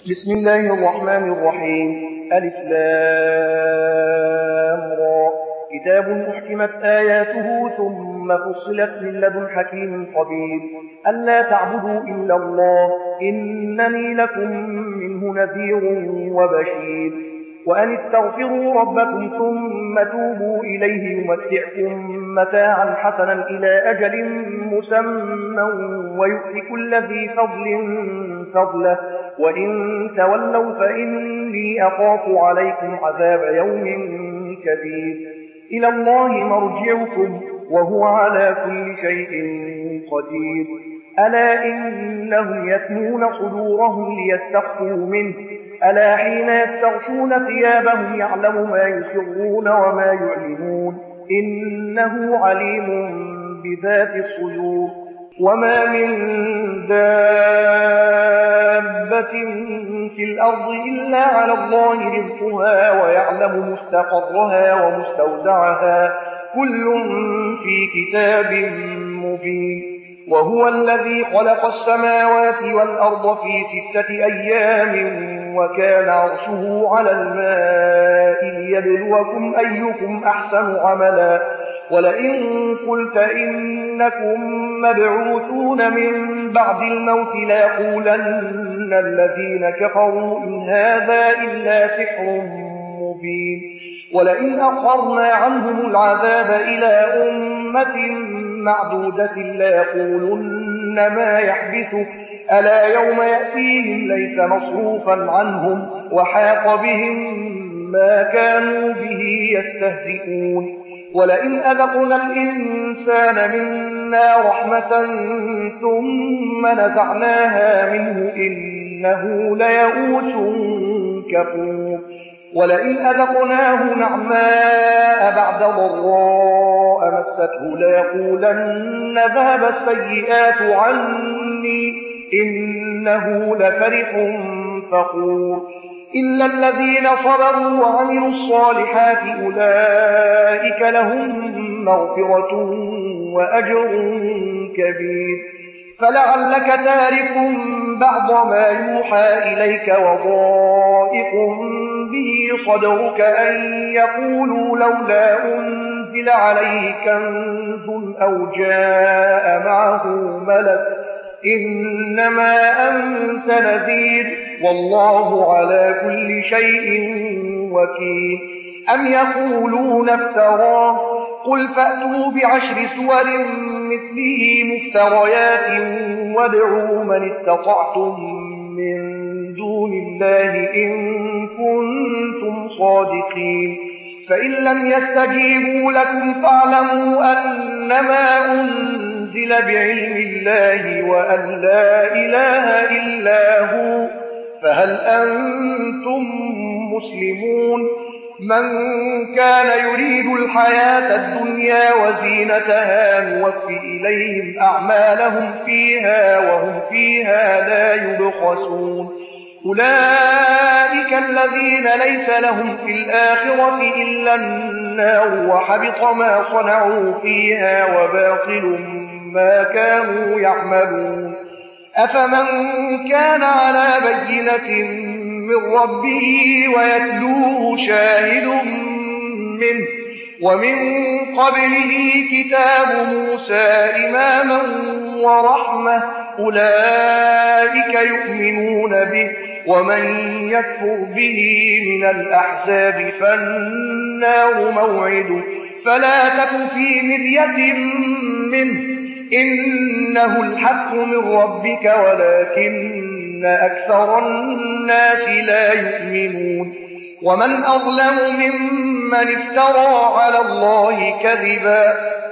بسم الله الرحمن الرحيم. ألف لام را. كتاب أحكمت آياته ثم فصلت من لدن حكيم خبير. ألا تعبدوا إلا الله إنني لكم منه نذير وبشير. وأن استغفروا ربكم ثم توبوا إليه يمتعكم متاعا حسنا إلى أجل مسمى ويؤت كل ذي فضل فضله وإن تولوا فإني أخاف عليكم عذاب يوم كبير. إلى الله مرجعكم وهو على كل شيء قدير. ألا إنهم يثنون صدورهم ليستخفوا منه ألا حين يستغشون ثيابهم يعلم ما يسرون وما يعلنون إنه عليم بذات الصدور. وما من دابة في الأرض إلا على الله رزقها ويعلم مستقرها ومستودعها كل في كتاب مبين. وهو الذي خلق السماوات والأرض في 6 أيام وكان عرشه على الماء ليبلوكم أيكم أحسن عملا. ولئن قلت إنكم مبعوثون من بعد الموت ليقولن الذين كفروا إن هذا إلا سحر مبين. ولئن أخرنا عنهم العذاب إلى أمة معدودة ليقولن ما يحبسه ألا يوم يأتيهم ليس مصروفا عنهم وحاق بهم ما كانوا به يستهزئون. ولئن أذقنا الإنسان منا رحمة ثم نزعناها منه إنه ليئوس كفور. ولئن أذقناه نعماء بعد ضراء مسته ليقولن ذهب السيئات عني إنه لفرح فخور. إلا الذين صبروا وعملوا الصالحات أولئك لهم مغفرة وأجر كبير. فلعلك تارك بعض ما يوحى إليك وضائق به صدرك أن يقولوا لولا أنزل عليه كنز أو جاء معه ملك إنما أنت نذير والله على كل شيء وكيل. أم يقولون افتراه قل فأتوا ب10 سور مثله مفتريات وادعوا من استطعتم من دون الله إن كنتم صادقين. فإن لم يستجيبوا لكم فاعلموا أنما أنزل بعلم الله وأن لا إله إلا هو فهل أنتم مسلمون. من كان يريد الحياة الدنيا وزينتها نوفي إليهم أعمالهم فيها وهم فيها لا يبخسون. أولئك الذين ليس لهم في الآخرة إلا النار وحبط ما صنعوا فيها وباطل ما كانوا يعملون. أفمن كان على بينة من ربه ويتلوه شاهد منه ومن قبله كتاب موسى إماما ورحمة أولئك يؤمنون به. ومن يكفر به من الأحزاب فالنار موعده فلا تك في مرية منه إنه الحق من ربك ولكن أكثر الناس لا يؤمنون. ومن أظلم ممن افترى على الله كذبا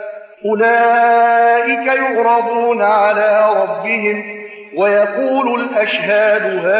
أولئك يعرضون على ربهم ويقول الأشهاد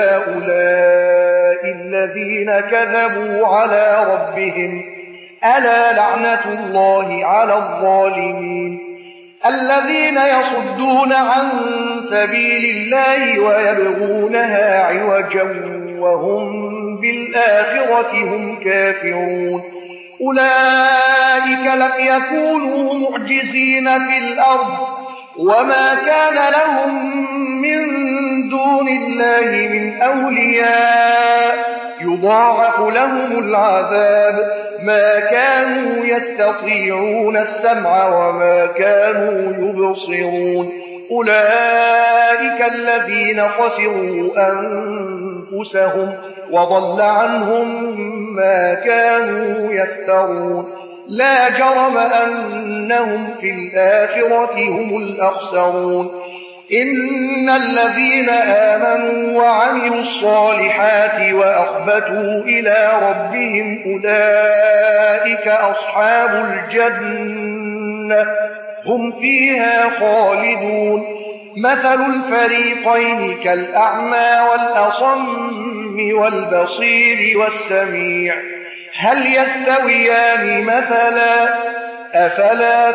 هؤلاء الذين كذبوا على ربهم ألا لعنة الله على الظالمين. الذين يصدون عن سبيل الله ويبغونها عوجا وهم بالآخرة هم كافرون. أولئك لم يكونوا معجزين في الأرض وما كان لهم من دون الله من أولياء يضاعف لهم العذاب ما كانوا يستطيعون السمع وما كانوا يبصرون أولئك الذين خسروا أنفسهم وضل عنهم ما كانوا يفترون لا جرم أنهم في الآخرة هم الأخسرون إن الذين آمنوا وعملوا الصالحات وأخبتوا إلى ربهم أولئك أصحاب الجنة هم فيها خالدون مثل الفريقين كالأعمى والأصم والبصير والسميع هل يستويان مثلا أفلا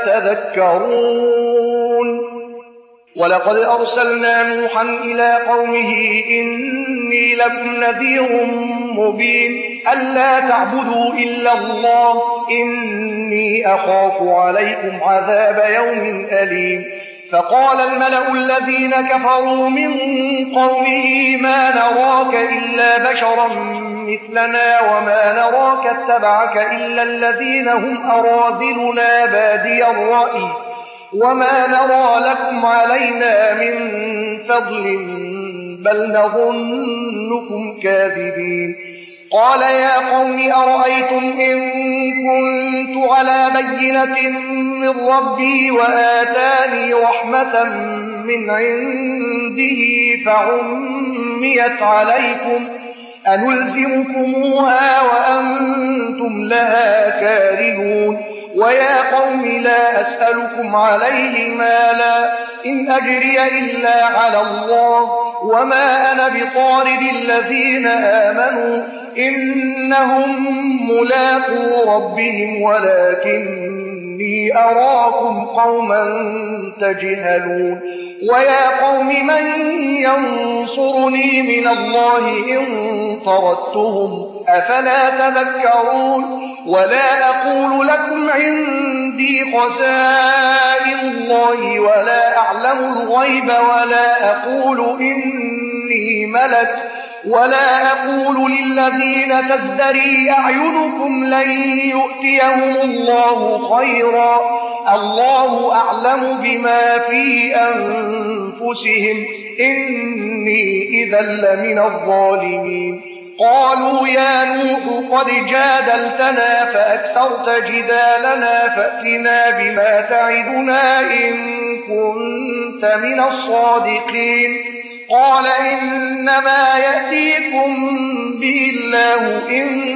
تذكرون ولقد أرسلنا نوحا إلى قومه إني لكم نذير مبين ألا تعبدوا إلا الله إني أخاف عليكم عذاب يوم أليم فقال الملأ الذين كفروا من قومه ما نراك إلا بشرا مثلنا وما نراك اتبعك إلا الذين هم أراذلنا بادي الرأي وما نرى لكم علينا من فضل بل نظنكم كاذبين قال يا قوم أرأيتم إن كنت على بينة من ربي وآتاني رحمة من عنده فعميت عليكم أنلزمكموها وأنتم لها كارهون ويا قوم لا أسألكم عليه مالا إن أجري إلا على الله وما أنا بطارد الذين آمنوا إنهم ملاقو ربهم ولكني أراكم قوما تجهلون ويا قوم من ينصرني من الله إن طردتهم أفلا تذكرون ولا أقول لكم عندي خزائن الله ولا أعلم الغيب ولا أقول إني ملك ولا أقول للذين تزدري أعينكم لن يؤتيهم الله خيرا الله أعلم بما في أنفسهم إني إذا لمن الظالمين قالوا يا نوح قد جادلتنا فأكثرت جدالنا فأتنا بما تعدنا إن كنت من الصادقين قال إنما يأتيكم به الله إن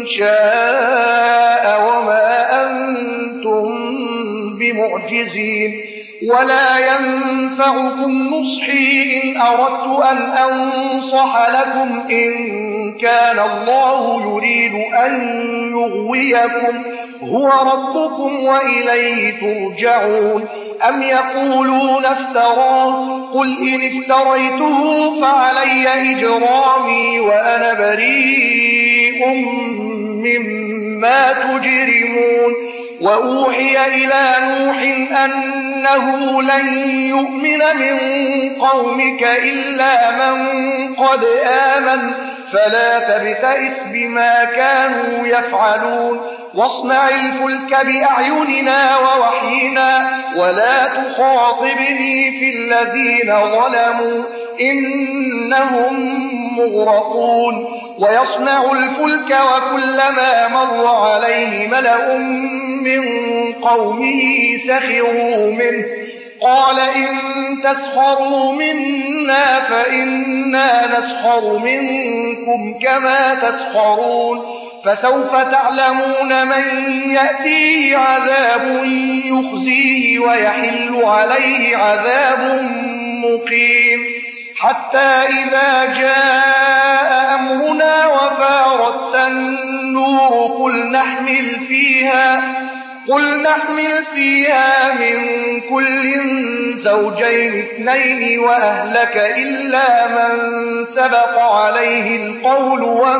شاء وما أنتم بمعجزين ولا ينفعكم نصحي إن أردت أن أنصح لكم إن كان الله يريد أن يغويكم هو ربكم وإليه ترجعون أم يقولون افتراه قل إن افتريته فعلي إجرامي وأنا بريء مما تجرمون وأوحي إلى نوح أنه لن يؤمن من قومك إلا من قد آمن فلا تبتئس بما كانوا يفعلون واصنع الفلك بأعيننا ووحينا ولا تخاطبني في الذين ظلموا إنهم مغرقون ويصنع الفلك وكلما مر عليه ملأ من قومه سخروا منه قال إن تسخروا منا فإنا نسخر منكم كما تسخرون فسوف تعلمون من يأتيه عذاب يخزيه ويحل عليه عذاب مقيم حتى إذا جاء أمرنا وفارت النور قل نحمل فيها من كل زوجين اثنين وأهلك إلا من سبق عليه القول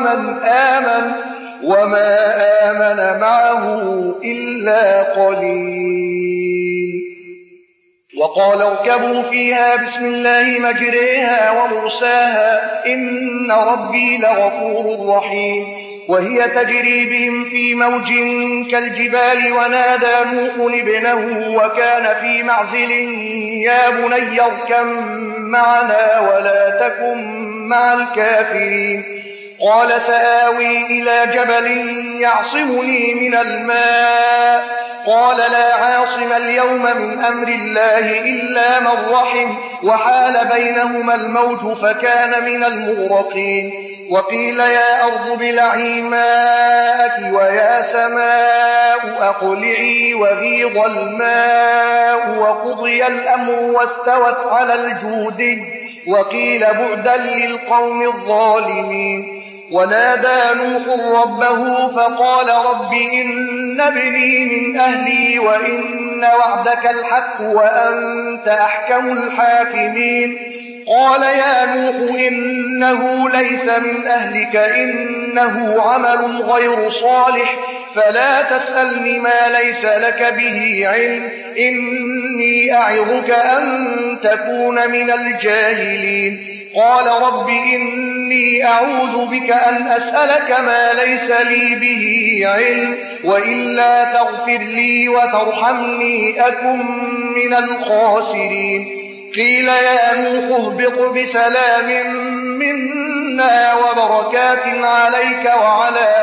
وما آمن معه إلا قليل وقال اركبوا فيها بسم الله مجريها ومرساها إن ربي لغفور رحيم وهي تجري بهم في موج كالجبال ونادى نوح ابنه وكان في معزل يا بني اركب معنا ولا تكن مع الكافرين قال سآوي إلى جبل يعصمني من الماء قال لا عاصم اليوم من أمر الله إلا من رحم وحال بينهما الموج فكان من المغرقين وقيل يا أرض ابلعي ماءك ويا سماء أقلعي وغيض الماء وقضي الأمر واستوت على الجودي وقيل بعدا للقوم الظالمين ونادى نوح ربه فقال رب إن ابني من أهلي وإن وعدك الحق وأنت أحكم الحاكمين قال يا نوح إنه ليس من أهلك إنه عمل غير صالح فلا تسألني ما ليس لك به علم إني أعظك أن تكون من الجاهلين قال رب إني أعوذ بك أن أسألك ما ليس لي به علم وإلا تغفر لي وترحمني أكن من الخاسرين قيل يا نوح اهبط بسلام منا وبركات عليك وعلى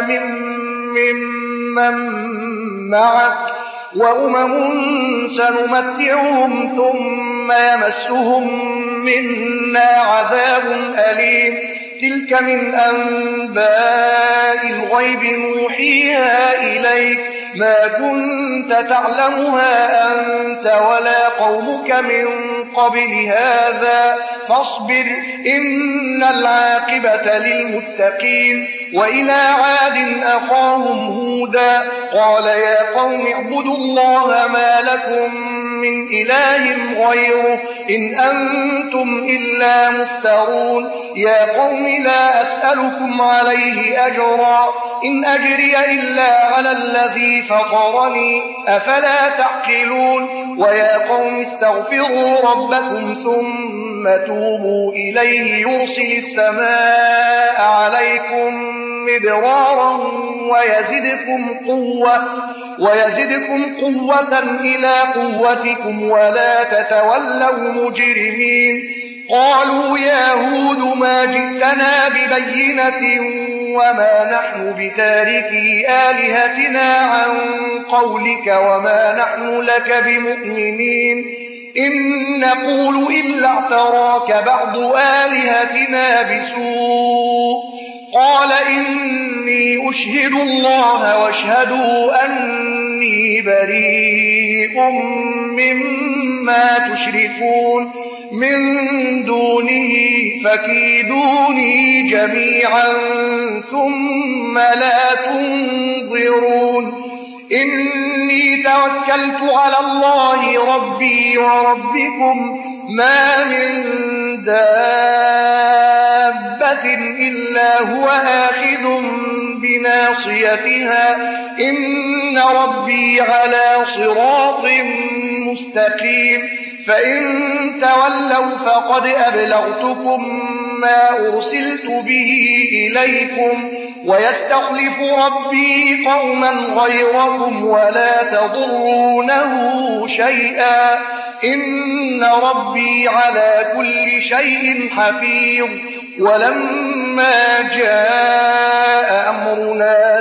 ممن معك وأمم سنمتعهم ثم يمسهم منا عذاب أليم تلك من أنباء الغيب نوحيها إليك ما كنت تعلمها أنت ولا قومك من قبل هذا فاصبر إن العاقبة للمتقين وإلى عاد أخاهم هودا قال يا قوم اعبدوا الله ما لكم من إله غيره إن أنتم إلا مفترون يا قوم لا أسألكم عليه أجرا إن أجري إلا على الذي فطرني أفلا تعقلون ويا قوم استغفروا ربكم ثم توبوا إليه يرسل السماء عليكم مدرارا ويزدكم قوة إلى قوتكم ولا تتولوا مجرمين قالوا يا هود ما جئتنا ببينة وما نحن بتاركي آلهتنا عن قولك وما نحن لك بمؤمنين إن نقول إلا اعتراك بعض آلهتنا بسوء قال إني أشهد الله واشهدوا أني بريء مما تشركون من دونه فكيدوني جميعا ثم لا تنظرون إني توكلت على الله ربي وربكم ما من دابة إلا هو آخذ بناصيتها إن ربي على صراط مستقيم فإن تولوا فقد أبلغتكم ما أرسلت به إليكم ويستخلف ربي قوما غيركم ولا تضرونه شيئا إن ربي على كل شيء حفيظ ولما جاء أمرنا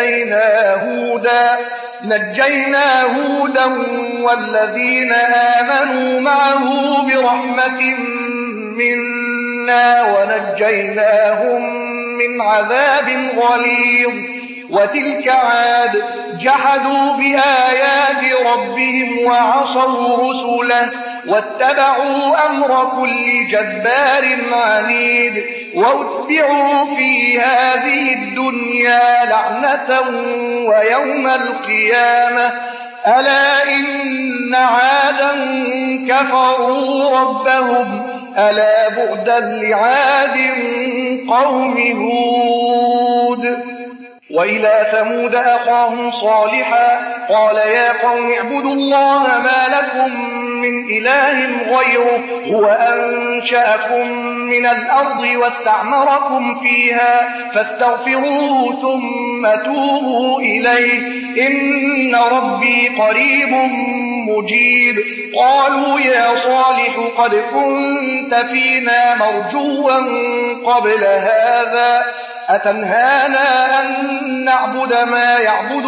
نجينا هودا والذين آمنوا معه برحمة منا ونجيناهم من عذاب غليظ وتلك عاد جحدوا بآيات ربهم وعصوا رسله واتبعوا أمر كل جبار عنيد واتبعوا في هذه الدنيا لعنة ويوم القيامة ألا إن عادا كفروا ربهم ألا بعدا لعاد قوم هود وإلى ثمود أخاهم صالحا قال يا قوم اعبدوا الله ما لكم من إله غيره هو أنشأكم من الأرض واستعمركم فيها فاستغفروه ثم توبوا إليه إن ربي قريب مجيب. قالوا يا صالح قد كنت فينا مرجوا قبل هذا أتنهانا أن نعبد ما يعبد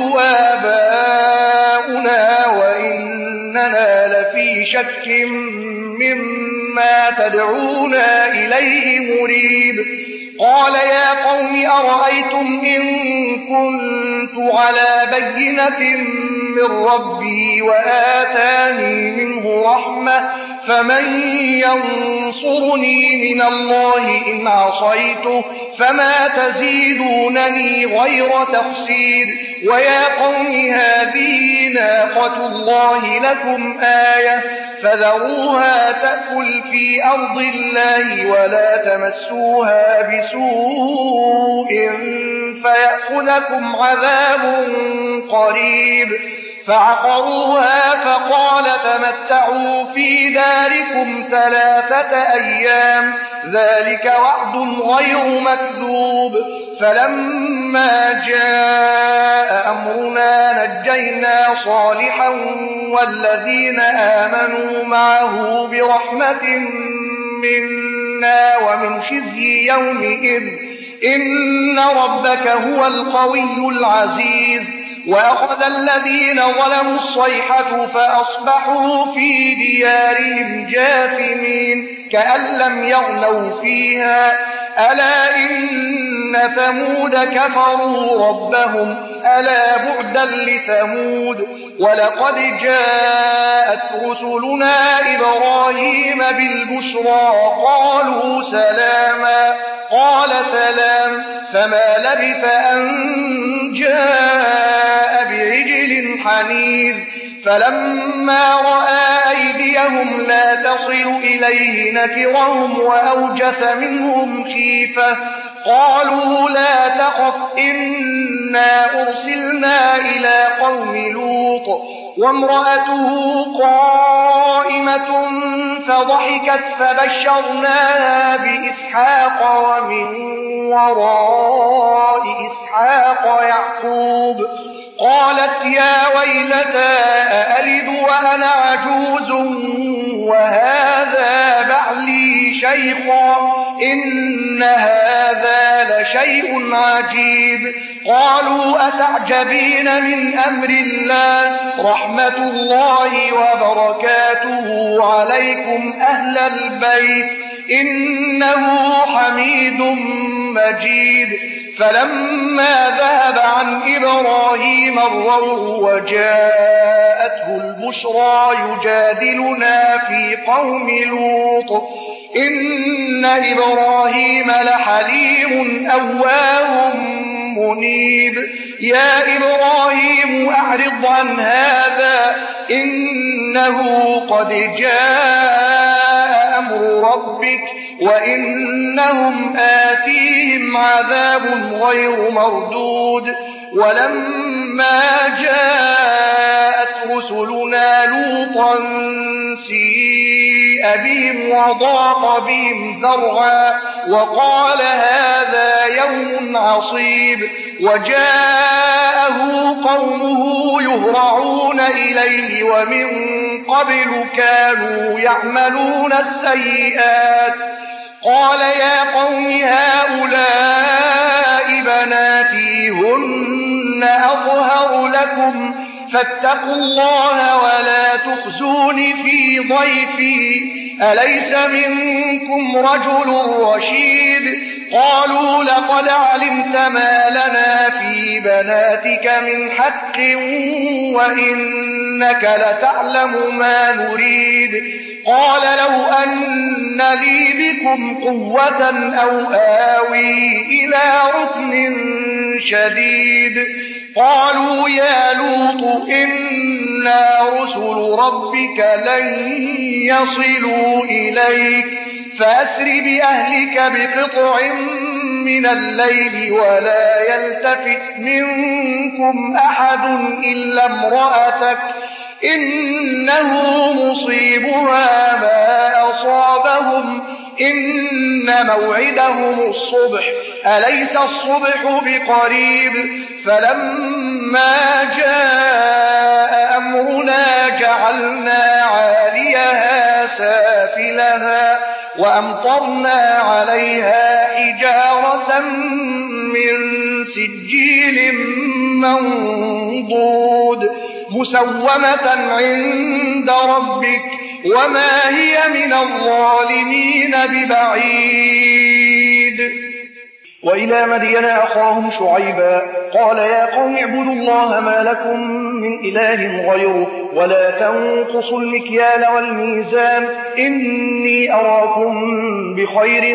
آباؤنا وإننا لفي شك مما تدعونا إليه مريب. قال يا قوم أرأيتم إن كنت على بينة من ربي وآتاني منه رحمة فمن ينصرني من الله إن عصيته فما تزيدونني غير تخسير. ويا قوم هذه ناقة الله لكم آية فذروها تأكل في أرض الله ولا تمسوها بسوء فيأخذكم عذاب قريب. فعقروها فقال تمتعوا في داركم 3 أيام ذلك وعد غير مكذوب. فلما جاء أمرنا نجينا صالحا والذين آمنوا معه برحمة منا ومن خزي يومئذ إن ربك هو القوي العزيز. وأخذ الذين ظلموا الصيحة فأصبحوا في ديارهم جاثمين كأن لم يغنوا فيها ألا إن ثمود كفروا ربهم ألا بعدا لثمود. ولقد جاءت رسلنا إبراهيم بالبشرى قالوا سلاما قال سلام فما لبث أن جاء بعجل حنيذ. فلما رأى أيديهم لا تصل إليه نكرهم وأوجس منهم خيفة قالوا لا تخف إنا أرسلنا إلى قوم لوط وامرأته قائمة فضحكت فبشرناها بإسحاق ومن وراء إسحاق يعقوب. قالت يا ويلتى أألد وأنا عجوز وهذا بعلي شيخا إن هذا لشيء عجيب. قالوا أتعجبين من أمر الله رحمة الله وبركاته عليكم أهل البيت إنه حميد مجيد. فلما ذهب عن إبراهيم الروع وجاءته البشرى يجادلنا في قوم لوط إن إبراهيم لحليم أواه منيب. يا إبراهيم أعرض عن هذا إنه قد جاء أمر ربك وإنهم آتيهم عذاب غير مردود. ولما جاءت رسلنا لوطا سيء بهم وضاق بهم ذرعا وقال هذا يوم عصيب. وجاءه قومه يهرعون إليه ومن قبل كانوا يعملون السيئات قال يا قوم هؤلاء بناتي هن أطهر لكم فاتقوا الله ولا تخزون في ضيفي أليس منكم رجل رشيد. قالوا لقد علمت ما لنا في بناتك من حق وإنك لتعلم ما نريد. قال لو أن لي بكم قوة أو آوي إلى ركن شديد. قالوا يا لوط إنا رسل ربك لن يصلوا إليك فأسر بأهلك بقطع من الليل ولا يلتفت منكم أحد إلا امرأتك إنه مصيبها ما أصابهم إن موعدهم الصبح أليس الصبح بقريب فلما جاء أمرنا جعلنا عاليها سافلها وأمطرنا عليها حجارة من سجيل منضود مسومة عند ربك وما هي من الظالمين ببعيد. وإلى مدين أخاهم شعيبا قال يا قوم اعبدوا الله ما لكم من إله غيره ولا تنقصوا المكيال والميزان إني أراكم بخير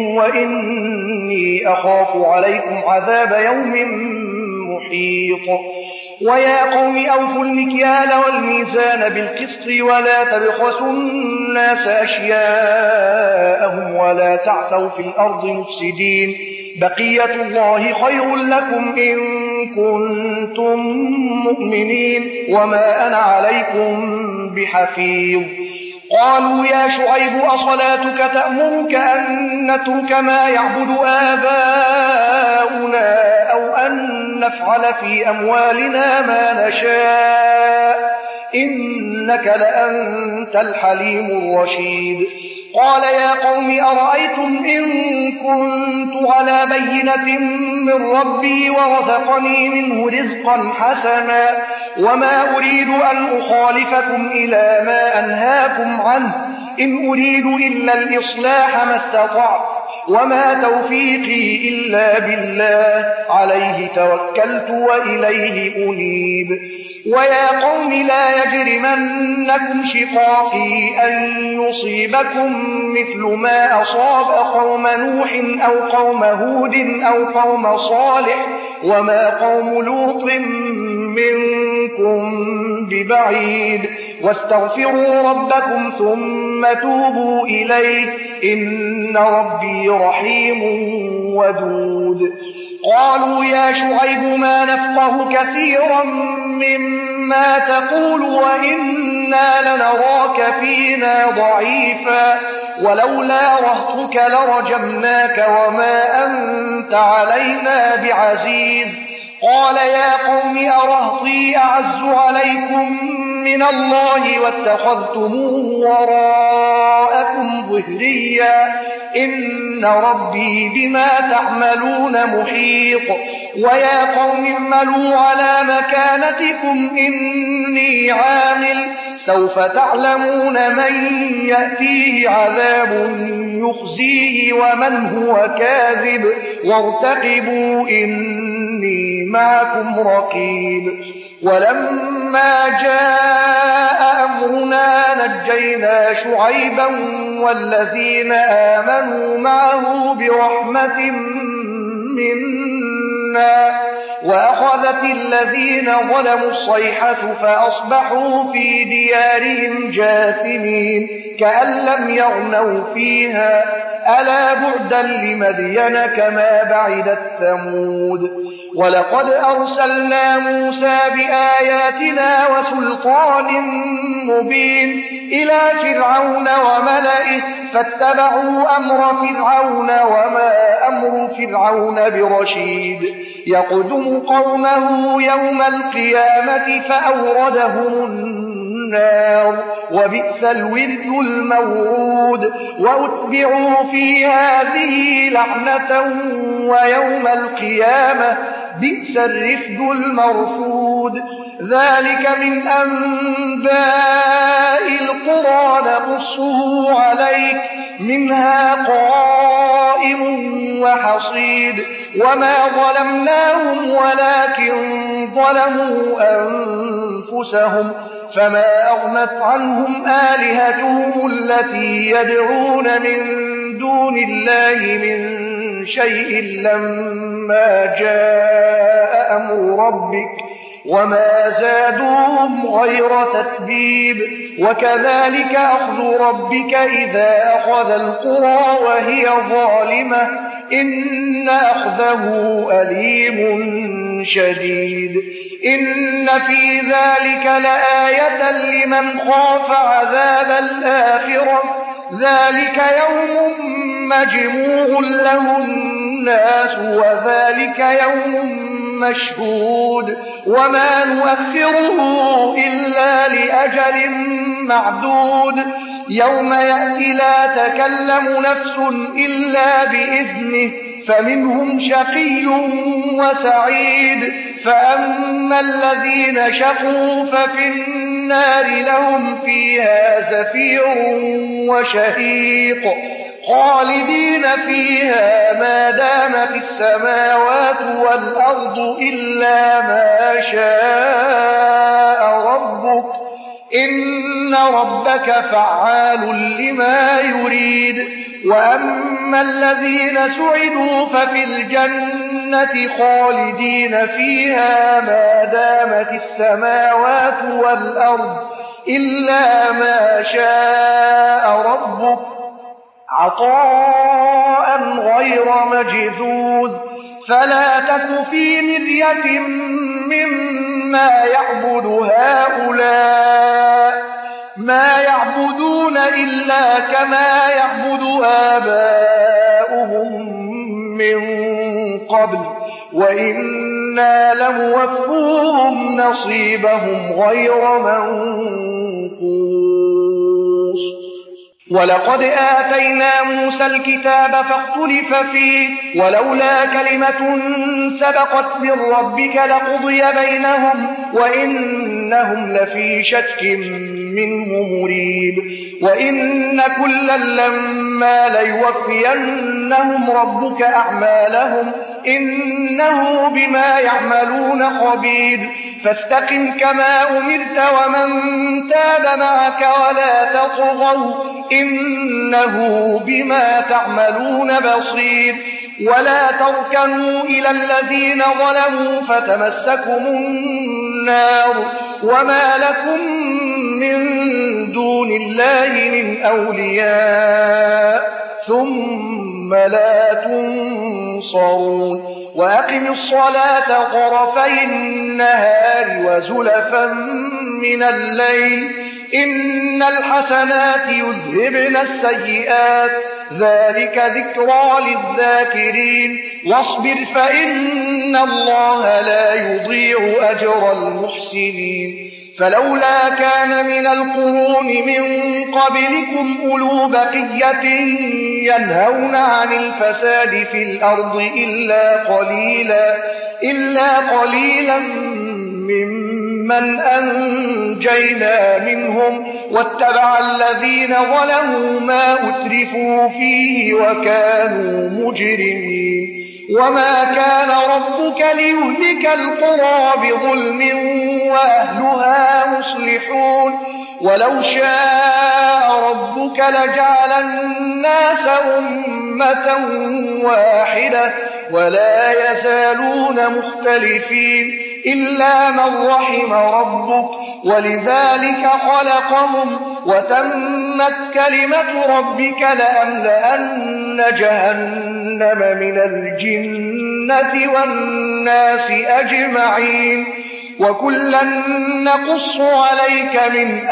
وإني أخاف عليكم عذاب يوم محيط. ويا قوم أوفوا المكيال والميزان بالقسط ولا تبخسوا الناس أشياءهم ولا تعثوا في الأرض مفسدين بقية الله خير لكم إن كنتم مؤمنين وما أنا عليكم بحفيظ. قالوا يا شعيب أصلاتك تأمرك أن نترك ما يعبد آباؤنا أو أن نفعل في أموالنا ما نشاء إنك لأنت الحليم الرشيد. قال يا قوم أرأيتم إن كنت على بينة من ربي ورزقني منه رزقا حسنا وما أريد أن أخالفكم إلى ما أنهاكم عنه إن أريد إلا الإصلاح ما استطعت وما توفيقي إلا بالله عليه توكلت وإليه أنيب. ويا قوم لا يجرمنكم شقاقي أن يصيبكم مثل ما أصاب قوم نوح أو قوم هود أو قوم صالح وما قوم لوط منكم ببعيد واستغفروا ربكم ثم توبوا إليه إن ربي رحيم ودود. قالوا يا شعيب ما نفقه كثيرا مما تقول وإنا لنراك فينا ضعيفا ولولا رهطك لرجمناك وما أنت علينا بعزيز. قال يا قوم أرهطي أعز عليكم من الله واتخذتموه وراءكم ظهريا إن ربي بما تعملون محيط. ويا قوم اعملوا على مكانتكم إني عامل سوف تعلمون من يأتيه عذاب يخزيه ومن هو كاذب وارتقبوا إني معكم رقيب. ولما جاء أمرنا نجينا شعيبا والذين آمنوا معه برحمة منا وأخذت الذين ظلموا الصيحة فأصبحوا في ديارهم جاثمين كأن لم يغنوا فيها ألا بعدا لمدين كما بعدت ثمود. ولقد أرسلنا موسى بآياتنا وسلطان مبين إلى فرعون وملئه فاتبعوا أمر فرعون وما أمر فرعون برشيد يقدم قومه يوم القيامة فأوردهم النار وبئس الورد المورود وأتبعوا في هذه لعنة ويوم القيامة بئس الرفد المرفود. ذلك من أنباء القرى نقصه عليك منها قائم وحصيد وما ظلمناهم ولكن ظلموا أنفسهم فما أغنت عنهم آلهتهم التي يدعون من دون الله من شيء لما جاء أمر ربك وما زادوهم غير تتبيب. وكذلك أخذ ربك إذا أخذ القرى وهي ظالمة إن أخذه أليم شديد إن في ذلك لآية لمن خاف عذاب الآخرة ذلك يوم مجموع له الناس وذلك يوم مشهود وما نؤخره إلا لأجل معدود يوم يأتي لا تكلم نفس إلا بإذنه فمنهم شقي وسعيد فأما الذين شقوا ففي النار لهم فيها زفير وشهيق خالدين فيها ما دام في السماوات والأرض إلا ما شاء ربك إن ربك فعال لما يريد وأما الذين سعدوا ففي الجنة خالدين فيها ما دامت السماوات والأرض إلا ما شاء ربك عطاء غير مجذوذ فلا تك في مرية مما يعبد هؤلاء ما يعبدون إلا كما يعبد آباؤهم من قبل وإنا لموفوهم نصيبهم غير منقوص ولقد آتينا موسى الكتاب فاختلف فيه ولولا كلمة سبقت من ربك لقضي بينهم وإنهم لفي شك منه مريب وإن كلا لما ليوفينهم ربك أعمالهم إنه بما يعملون خبير فاستقم كما أمرت ومن تاب معك ولا تطغوا إنه بما تعملون بصير ولا تركنوا إلى الذين ظلموا فتمسكم النار وما لكم من دون الله من أولياء ثم لا تنصرون وأقم الصلاة طرفي النهار وزلفا من الليل إن الحسنات يذهبن السيئات ذلك ذكرى للذاكرين واصبر فإن الله لا يضيع أجر المحسنين فلولا كان من القرون من قبلكم أولو بقية ينهون عن الفساد في الأرض إلا قليلا ممن أنجينا منهم واتبع الذين ظلموا ما أترفوا فيه وكانوا مجرمين وما كان ربك ليهلك القرى بظلم وأهلها مصلحون ولو شاء ربك لجعل الناس أمة واحدة ولا يزالون مختلفين إلا من رحم ربك ولذلك خلقهم وتمت كلمة ربك لأملأن جهنم من الجنة والناس أجمعين وكلا نقص عليك من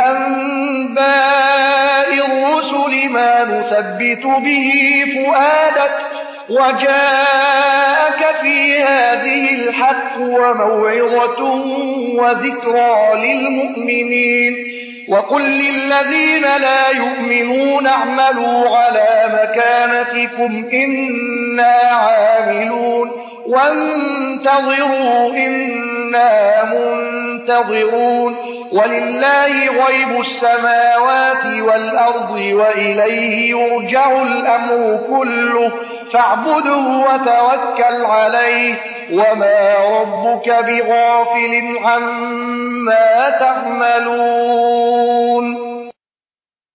أنباء الرسل ما نثبت به فؤادك وجاءك في هذه الحق وموعظة وذكرى للمؤمنين وقل للذين لا يؤمنون اعملوا على مكانتكم إنا عاملون وانتظروا إنا منتظرون ولله غيب السماوات والأرض وإليه يرجع الأمر كله فاعبده وتوكل عليه وما ربك بغافل عما تعملون